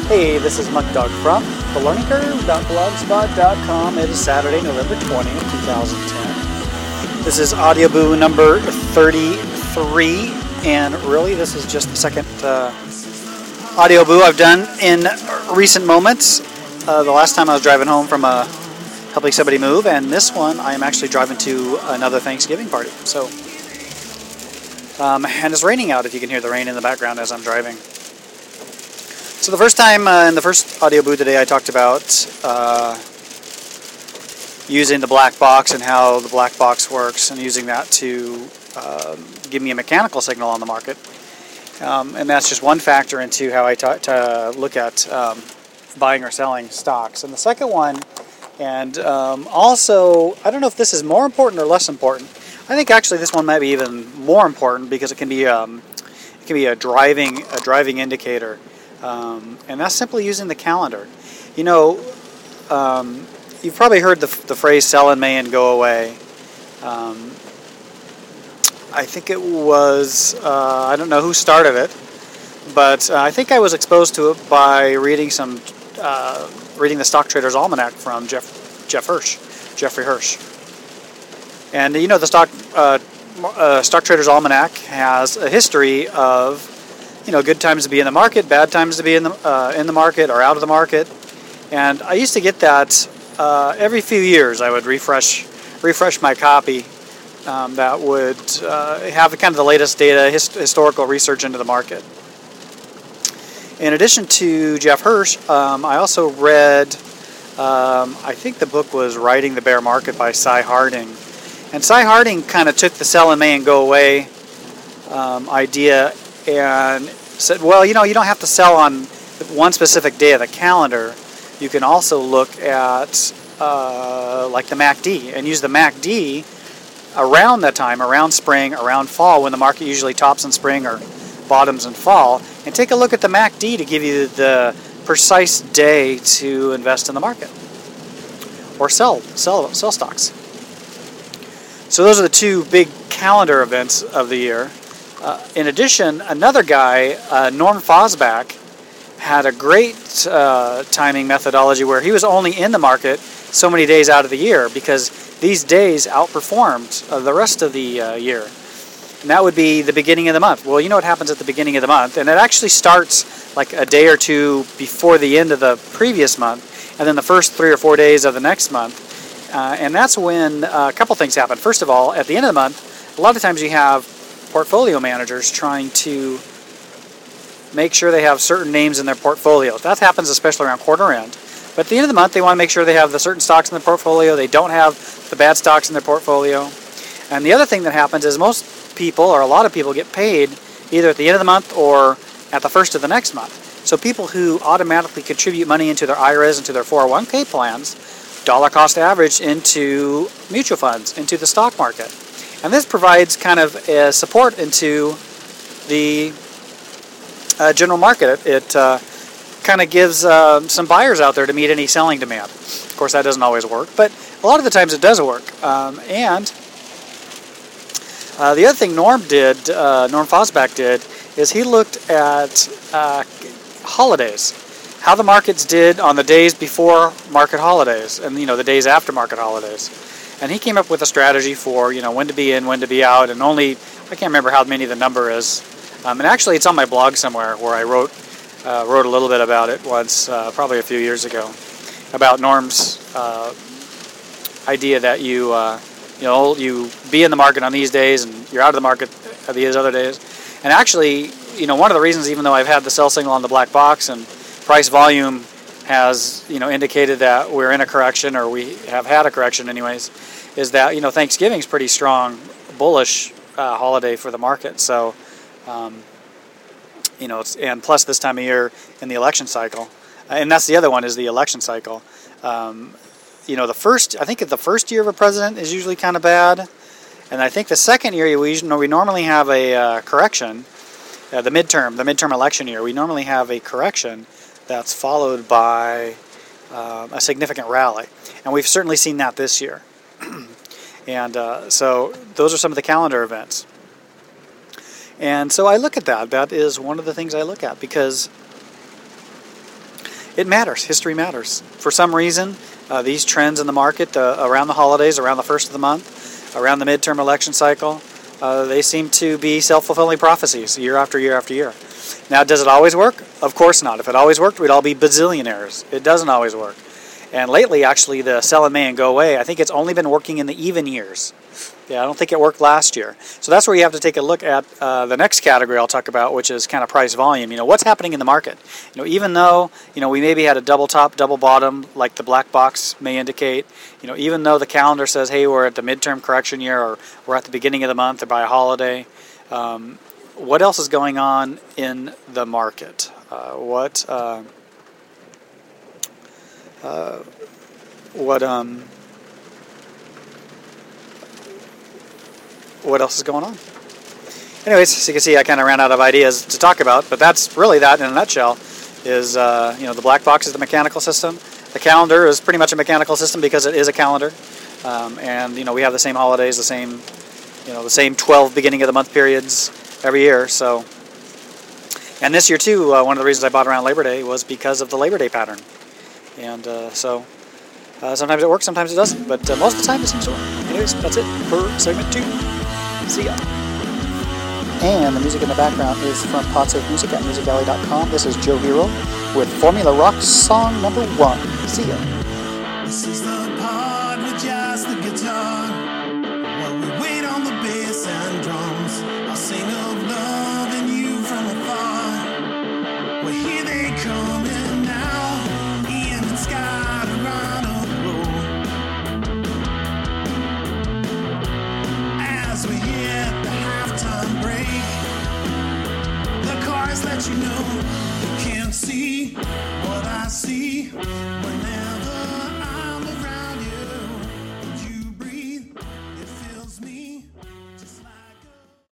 Hey, this is Muck Dog from thelearningcurve.blogspot.com. It is Saturday, November 20th, 2010. This is Audioboo number 33, and really this is just the second Audioboo I've done in recent moments. The last time I was driving home from helping somebody move, and this one I am actually driving to another Thanksgiving party. So, and it's raining out if you can hear the rain in the background as I'm driving. So the first time in the first Audioboo today I talked about using the black box and how the black box works and using that to give me a mechanical signal on the market. And that's just one factor into how I look at buying or selling stocks. And the second one, and also, I don't know if this is more important or less important. I think actually this one might be even more important because it can be a driving indicator. And that's simply using the calendar. You know, you've probably heard the phrase "sell in May and go away." I think it was, I don't know who started it, but I think I was exposed to it by reading the Stock Traders Almanac from Jeffrey Hirsch. And you know, the Stock Traders Almanac has a history of, you know, good times to be in the market, bad times to be in the market or out of the market. And I used to get that every few years. I would refresh my copy that would have kind of the latest data, historical research into the market. In addition to Jeff Hirsch, I also read, I think the book was Riding the Bear Market by Cy Harding. And Cy Harding kind of took the sell in May and go away idea and said, well, you know, you don't have to sell on one specific day of the calendar. You can also look at like the MACD and use the MACD around that time, around spring, around fall, when the market usually tops in spring or bottoms in fall, and take a look at the MACD to give you the precise day to invest in the market or sell stocks. So those are the two big calendar events of the year. In addition, another guy, Norm Fosback, had a great timing methodology where he was only in the market so many days out of the year because these days outperformed the rest of the year. And that would be the beginning of the month. Well, you know what happens at the beginning of the month, and it actually starts like a day or two before the end of the previous month, and then the first 3 or 4 days of the next month. And that's when a couple things happen. First of all, at the end of the month, a lot of times you have portfolio managers trying to make sure they have certain names in their portfolios. That happens especially around quarter end. But at the end of the month, they want to make sure they have the certain stocks in their portfolio. They don't have the bad stocks in their portfolio. And the other thing that happens is most people, or a lot of people, get paid either at the end of the month or at the first of the next month. So people who automatically contribute money into their IRAs, into their 401k plans, dollar cost average into mutual funds, into the stock market. And this provides kind of a support into the general market. It kind of gives some buyers out there to meet any selling demand. Of course, that doesn't always work, but a lot of the times it does work. And the other thing Norm Fosback did, is he looked at holidays, how the markets did on the days before market holidays, and you know, the days after market holidays. And he came up with a strategy for, you know, when to be in, when to be out, and only, I can't remember how many the number is. And actually it's on my blog somewhere where I wrote a little bit about it once, probably a few years ago, about Norm's idea that you be in the market on these days and you're out of the market these other days. And actually, you know, one of the reasons, even though I've had the sell signal on the black box and price volume has, you know, indicated that we're in a correction, or we have had a correction anyways, is that, you know, Thanksgiving's pretty strong, bullish holiday for the market. So, you know, and plus this time of year in the election cycle, and that's the other one, is the election cycle. You know, I think the first year of a president is usually kind of bad, and I think the second year we normally have a correction. The midterm election year, we normally have a correction that's followed by a significant rally. And we've certainly seen that this year. And so those are some of the calendar events. And so I look at that. That is one of the things I look at, because it matters. History matters. For some reason, these trends in the market around the holidays, around the first of the month, around the midterm election cycle, they seem to be self-fulfilling prophecies year after year after year. Now, does it always work? Of course not. If it always worked, we'd all be bazillionaires. It doesn't always work. And lately, actually, the sell in May and go away, I think it's only been working in the even years. Yeah, I don't think it worked last year. So that's where you have to take a look at the next category I'll talk about, which is kind of price volume. What's happening in the market? Even though, we maybe had a double top, double bottom, like the black box may indicate, even though the calendar says, hey, we're at the midterm correction year, or we're at the beginning of the month, or by a holiday, what else is going on in the market? What else is going on? Anyways, so you can see I kind of ran out of ideas to talk about, but that's really that in a nutshell. Is the black box is the mechanical system. The calendar is pretty much a mechanical system because it is a calendar, and we have the same holidays, the same 12 beginning of the month periods every year. So, and this year too, one of the reasons I bought around Labor Day was because of the Labor Day pattern, and so. Sometimes it works, sometimes it doesn't, but most of the time it seems to work. Anyways, that's it for segment 2. See ya. And the music in the background is from Podsafe Music at musicalley.com. This is Joe Hero with Formula Rock song number 1. See ya. This is the part with just the guitar. While we wait on the bass and drums, I'll sing of love and you from afar. Well, here they coming now, and it's gotta run on. As we hit the halftime break, the chorus lets you know you can't see what I see when